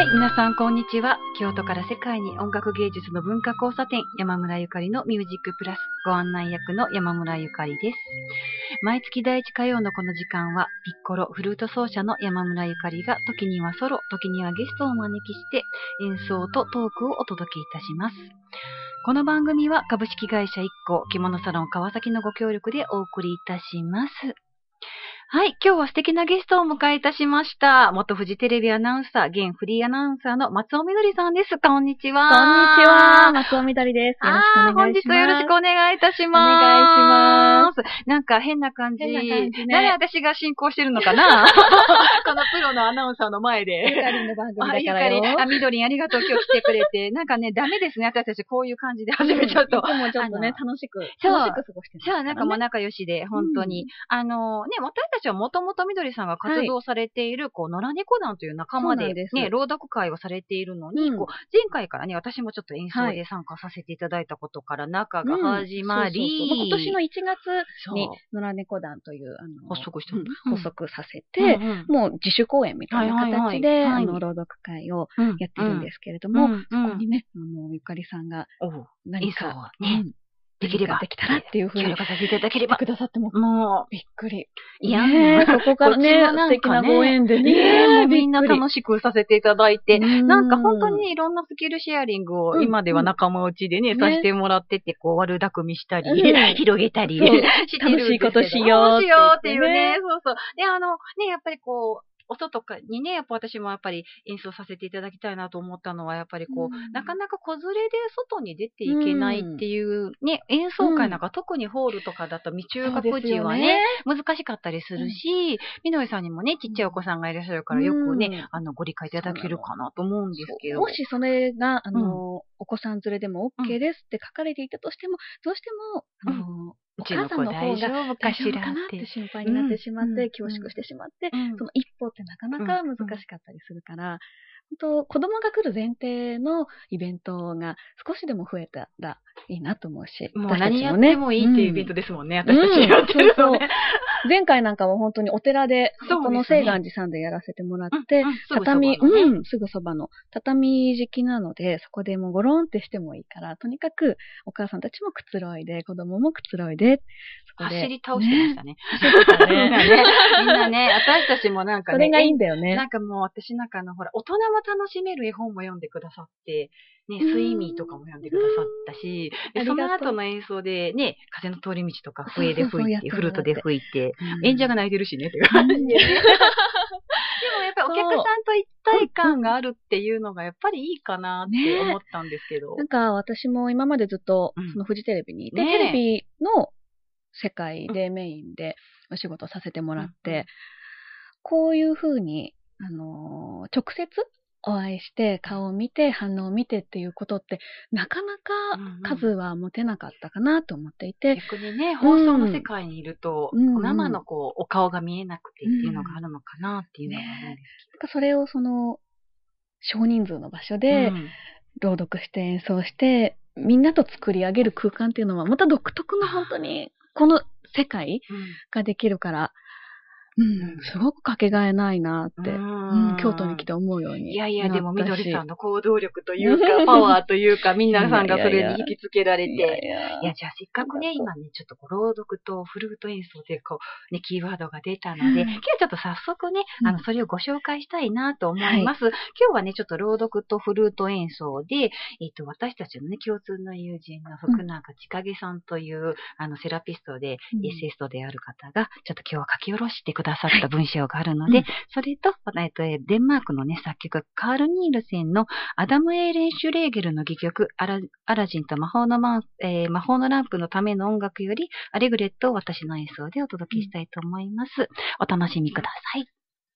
皆さんこんにちは。京都から世界に音楽芸術の文化交差点、山村ゆかりのミュージックプラスご案内役の山村ゆかりです。毎月第一火曜のこの時間は、ピッコロ、フルート奏者の山村ゆかりが時にはソロ、時にはゲストをお招きして演奏とトークをお届けいたします。この番組は株式会社IKKO着物サロン川崎のご協力でお送りいたします。はい、今日は素敵なゲストをお迎えいたしました。元フジテレビアナウンサー、現フリーアナウンサーの松尾みどりさんです。こんにちは。 こんにちは。松尾みどりです。よろしくお願いします。 本日よろしくお願いいたします。 お願いします。 なんか変な感じ。 ね。 誰私が進行してるのかなこのプロのアナウンサーの前で。 ゆかりの番組だからよ。 みどりんありがとう。今日来てくれて。なんかね、ダメですね。私たちこういう感じで始めちゃうと。 でもちょっとね、楽しく過ごしてますからね。 そう、なんかもう仲良しで、本当に。私たちはもともとみどりさんが活動されている、野良猫団という仲間で、ね、朗読会をされているのに、前回からね、私もちょっと演奏で参加させていただいたことから仲が始まり、 今年の1月に野良猫団という、 発足させて、もう自主公演みたいな形で、朗読会をやってるんですけれども、そこにね、ゆかりさんが何かね、できたらっていうふうに協力させていただければ。 くださってもうびっくり。 いや、 そこからね、素敵なご縁でね、みんな楽しくさせていただいて、なんか本当にいろんなスキルシェアリングを今では仲間内でね、させてもらってて、悪巧みしたり、広げたりしてるんですけど。 楽しいことしようっていうね、そうそう。で、やっぱり音とかにね、やっぱ私もやっぱり演奏させていただきたいなと思ったのは、やっぱりなかなか子連れで外に出ていけないっていうね、演奏会なんか特にホールとかだと未中学児はね、難しかったりするし、みのりさんにもね、ちっちゃいお子さんがいらっしゃるからよくね、ご理解いただけるかなと思うんですけど。 もしそれが、お子さん連れでも OK ですって書かれていたとしても、どうしても、お母さんの方が大丈夫かなって心配になってしまって、恐縮してしまって、その一歩ってなかなか難しかったりするから、本当子供が来る前提のイベントが少しでも増えたらいいなと思うし、 もう何やってもいいっていうイベントですもんね、私たちやってるのね。 前回なんかは本当にお寺で、この清願寺さんでやらせてもらって、畳、すぐそばの畳敷きなので、そこでもうゴロンってしてもいいから、とにかくお母さんたちもくつろいで、子供もくつろいで、 走り倒してましたね。走ってたね。みんなね、私たちもなんかね、 それがいいんだよね。 なんかもう私なんかほら、大人も楽しめる絵本も読んでくださって、ね、スイミーとかも読んでくださったし、その後の演奏でね、風の通り道とか笛で吹いて、フルートで吹いて、演者が泣いてるしね、って感じで。でもやっぱりお客さんと一体感があるっていうのがやっぱりいいかなって思ったんですけど。 なんか私も今までずっとそのフジテレビにいて、テレビの世界でメインでお仕事させてもらって、こういうふうに、直接お会いして顔を見て反応を見てっていうことってなかなか数は持てなかったかなと思っていて、 逆にね、放送の世界にいると、生のお顔が見えなくてっていうのがあるのかなっていうのがあるんですけど、 それを少人数の場所で朗読して演奏してみんなと作り上げる空間っていうのはまた独特の本当にこの世界ができるから、すごくかけがえないなって、京都に来て思うようになったし。 いや、でもみどりさんの行動力というか、パワーというか、皆さんがそれに引きつけられて。いや、じゃあせっかくね、今ね、ちょっと朗読とフルート演奏でね、キーワードが出たので、今日ちょっと早速ね、それをご紹介したいなと思います。今日はね、ちょっと朗読とフルート演奏で、私たちのね、共通の友人の福永千景さんという、セラピストで、エッセイストである方が、ちょっと今日は書き下ろしてくださった文章があるので、それと、デンマークのね、作曲、カール・ニールセンのアダム・エーレン・シュレーゲルの戯曲、アラジンと魔法のランプのための音楽より、アレグレットを私の演奏でお届けしたいと思います。お楽しみください。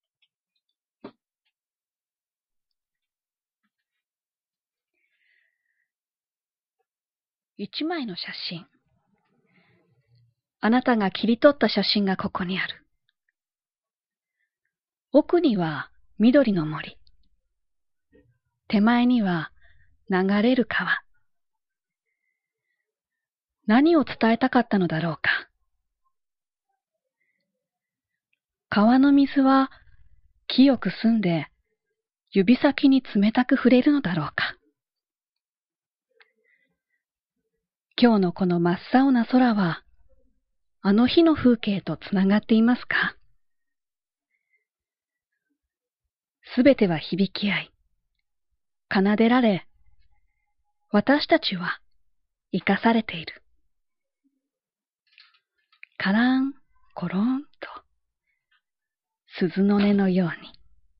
一枚の写真。あなたが切り取った写真がここにある。奥には緑の森。手前には流れる川。何を伝えたかったのだろうか。川の水は清く澄んで指先に冷たく触れるのだろうか。今日のこの真っ青な空は、あの日の風景とつながっていますか？すべては響き合い、奏でられ、私たちは生かされている。カラン、コロンと、鈴の音のように。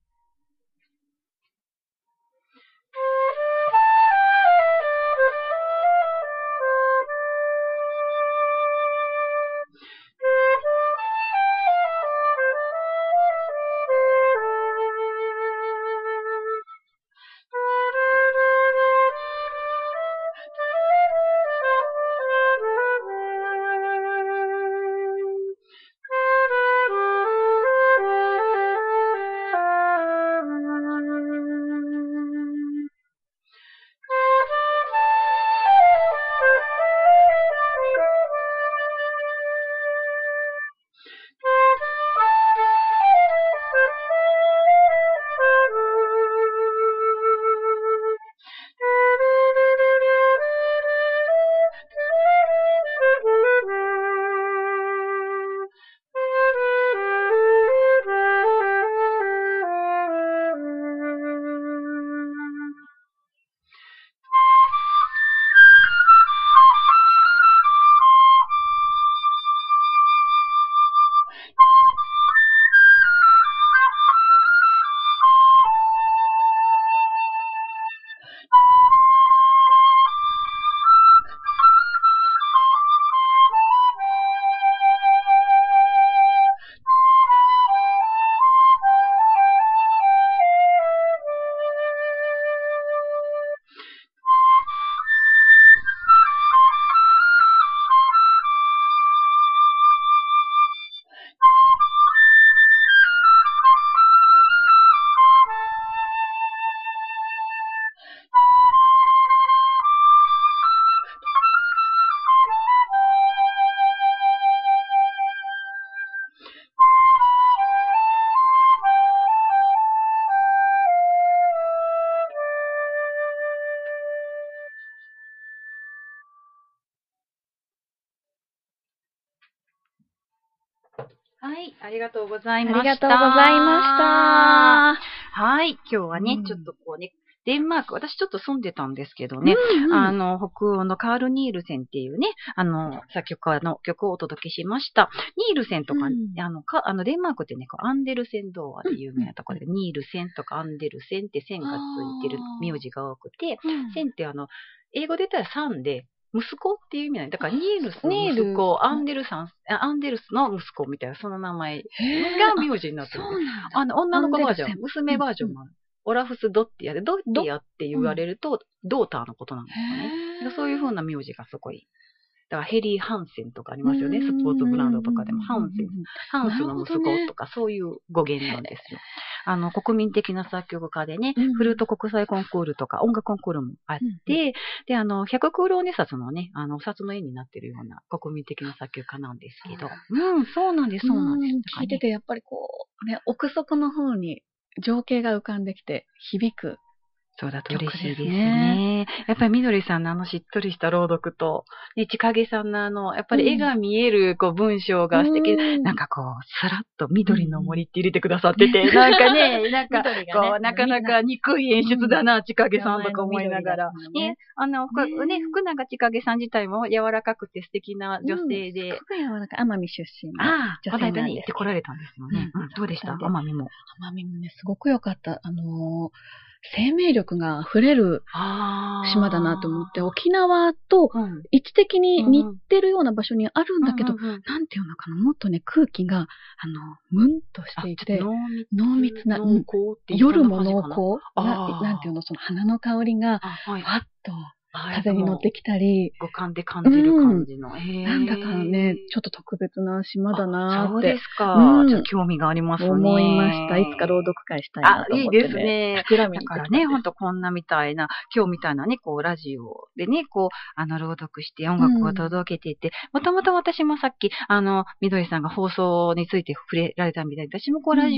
はい、ありがとうございました。 ありがとうございました。 はい、今日はね、ちょっとこうね、デンマーク、私ちょっと住んでたんですけどね、北欧のカール・ニールセンっていうね、作曲家の曲をお届けしました。ニールセンとか、デンマークってね、アンデルセン童話で有名なところで、ニールセンとかアンデルセンって線がついてる名字が多くて、センって英語で言ったらサンで、息子っていう意味なんだから、ニールスの息子、アンデルスの息子みたいな、その名前が名字になってる。女の子バージョン、娘バージョンもある。オラフス・ドッティアで、ドッティアって言われると、ドーターのことなんですよね。そういう風な名字がすごい。だからヘリー・ハンセンとかありますよね。スポーツブランドとかでも。ハンスの息子とか、そういう語源なんですよ。国民的な作曲家でね、フルート国際コンクールとか音楽コンクールもあって、で、百空論二冊のね、お札の絵になってるような国民的な作曲家なんですけど。そうなんです、そうなんです。 聞いてて、やっぱり奥底の方に情景が浮かんできて響く。 そうだと嬉しいですね。やっぱりみどりさんのしっとりした朗読と、ちかげさんのやっぱり絵が見える文章が素敵。なんかスラッと緑の森って入れてくださってて、なんかね、なかなか憎い演出だな、ちかげさんとか思いながら。福永ちかげさん自体も柔らかくて素敵な女性で。 すごい柔らかい、奄美出身の女性に行ってこられたんですよね。どうでした奄美も。 奄美もね、すごく良かった。生命力が溢れる島だなと思って、沖縄と位置的に似てるような場所にあるんだけど、なんていうのかな、もっとね、空気が、ムンとしていて、濃密な、夜も濃厚なんていうの、その花の香りが、ふわっと、風に乗ってきたり。 五感で感じる感じの。 なんだかね、ちょっと特別な島だなって。 そうですか。ちょっと興味がありますね。 思いました。いつか朗読会したいなと思って。 いいですね。だからね、ほんとこんなみたいな、今日みたいなね、ラジオでね、朗読して音楽を届けていて、もともと私もさっき、みどりさんが放送について触れられたみたいで、私もラジオ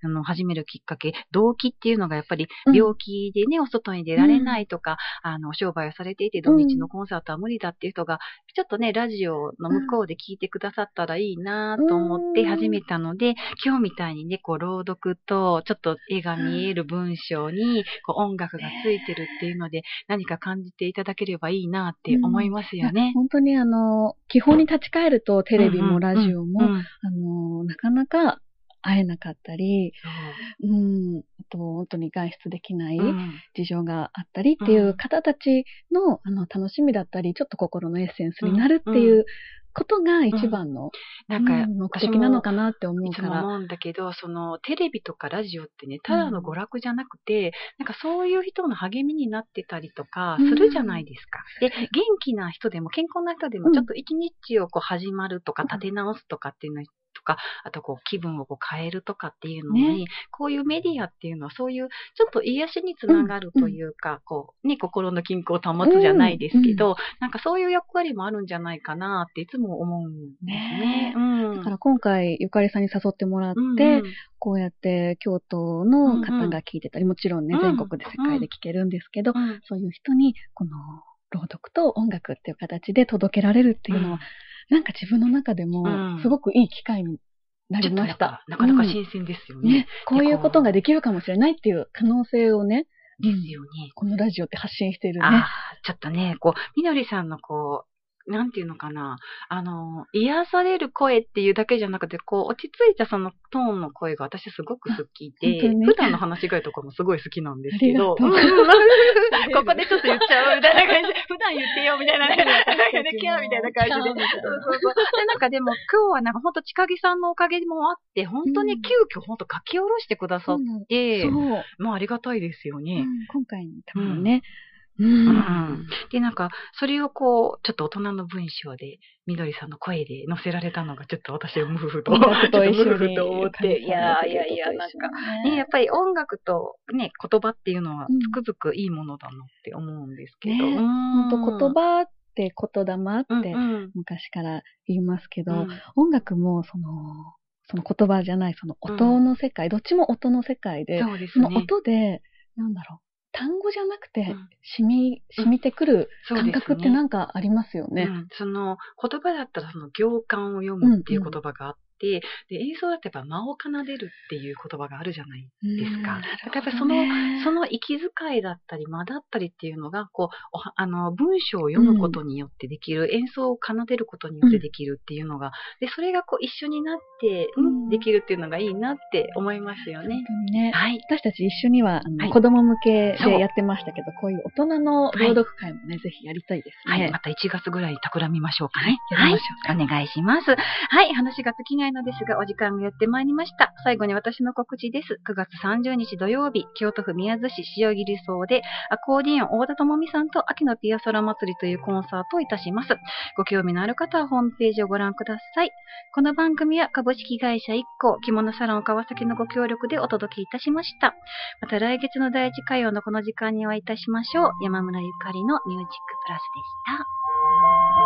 始めるきっかけ、動機っていうのがやっぱり病気でね、お外に出られないとか、お商売をされていて土日のコンサートは無理だっていう人が、ちょっとね、ラジオの向こうで聞いてくださったらいいなと思って始めたので、今日みたいにね、こう、朗読と、ちょっと絵が見える文章に、こう、音楽がついてるっていうので、何か感じていただければいいなって思いますよね。 本当に基本に立ち返ると、テレビもラジオも、なかなか会えなかったり、本当に外出できない事情があったりっていう方たちの、楽しみだったり、ちょっと心のエッセンスになるっていうことが一番の、なんか、目的なのかなって思うから。 いつも思うんだけど、テレビとかラジオってね、ただの娯楽じゃなくて、なんかそういう人の励みになってたりとかするじゃないですか。で、元気な人でも、健康な人でも、ちょっと一日をこう始まるとか、立て直すとかっていうのとか、あとこう気分をこう変えるとかっていうのに、こういうメディアっていうのはそういうちょっと癒しにつながるというか、こうね、心の均衡を保つじゃないですけど、なんかそういう役割もあるんじゃないかなっていつも思うんですね。 だから今回ゆかりさんに誘ってもらって、こうやって京都の方が聞いてたり、もちろんね、全国で世界で聞けるんですけど、そういう人にこの朗読と音楽っていう形で届けられるっていうのは、なんか自分の中でもすごくいい機会になりました。 なかなか新鮮ですよね。 こういうことができるかもしれないっていう可能性をね、 ですよね。 このラジオって発信しているね。 ちょっとね、こう、みどりさんのこう、なんていうのかな、癒される声っていうだけじゃなくて、こう、落ち着いたそのトーンの声が私すごく好きで、普段の話し声とかもすごい好きなんですけど、ここでちょっと言っちゃうみたいな感じで、普段言ってよみたいな、キャーみたいな感じで。で、なんかでも今日はなんか本当ちかぎさんのおかげもあって、本当に急遽本当書き下ろしてくださって、まあありがたいですよね。 今回のためにね。 で、なんか、それをこう、ちょっと大人の文章で、みどりさんの声で載せられたのが、ちょっと私はムフフと思って、いや、なんか、ね、やっぱり音楽とね、言葉っていうのは、つくづくいいものだなって思うんですけど。 本当言葉って言霊って昔から言いますけど、音楽もその言葉じゃない、その音の世界、どっちも音の世界で、その音で、なんだろう、単語じゃなくて、染みてくる感覚ってなんかありますよね。 その言葉だったらその行間を読むっていう言葉があって、で、演奏だとやっぱ間を奏でるっていう言葉があるじゃないですか。やっぱりその息遣いだったり間だったりっていうのが、こう、文章を読むことによってできる、演奏を奏でることによってできるっていうのが、で、それがこう一緒になって、できるっていうのがいいなって思いますよね。 はい。私たち一緒には、子供向けでやってましたけど、こういう大人の朗読会もね、ぜひやりたいですね。 はい。また1月ぐらい企みましょうかね。はい。お願いします。はい。話が尽きないのですが、お時間がやってまいりました。最後に私の告知です。9月30日土曜日、京都府宮津市塩切荘で、アコーディオン大田智美さんと秋のピアソラ祭りというコンサートをいたします。ご興味のある方はホームページをご覧ください。この番組は株式会社IKKO着物サロン川崎のご協力でお届けいたしました。また来月の第1火曜のこの時間にお会いいたしましょう。山村ゆかりのミュージックプラスでした。